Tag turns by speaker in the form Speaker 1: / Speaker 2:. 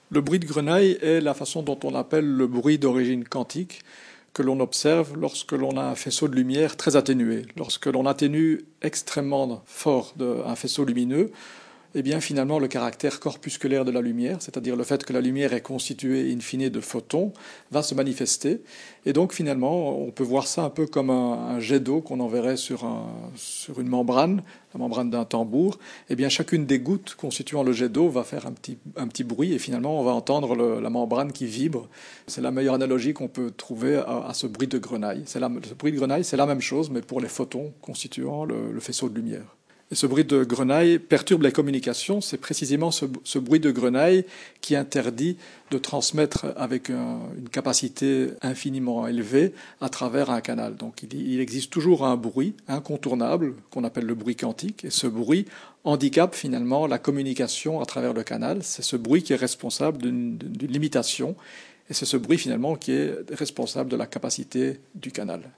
Speaker 1: Le bruit de grenaille est la façon dont on appelle le bruit d'origine quantique que l'on observe lorsque l'on a un faisceau de lumière très atténué. Lorsque l'on atténue extrêmement fort un faisceau lumineux, eh bien finalement le caractère corpusculaire de la lumière, c'est-à-dire le fait que la lumière est constituée in fine de photons, va se manifester. Et donc finalement, on peut voir ça un peu comme un jet d'eau qu'on enverrait sur une membrane, la membrane d'un tambour. Eh bien chacune des gouttes constituant le jet d'eau va faire un petit bruit et finalement on va entendre la membrane qui vibre. C'est la meilleure analogie qu'on peut trouver à ce bruit de grenaille. Ce bruit de grenaille, c'est la même chose, mais pour les photons constituant le faisceau de lumière. Et ce bruit de grenaille perturbe les communications. C'est précisément ce bruit de grenaille qui interdit de transmettre avec une capacité infiniment élevée à travers un canal. Donc il existe toujours un bruit incontournable qu'on appelle le bruit quantique. Et ce bruit handicape finalement la communication à travers le canal. C'est ce bruit qui est responsable d'une limitation. Et c'est ce bruit finalement qui est responsable de la capacité du canal.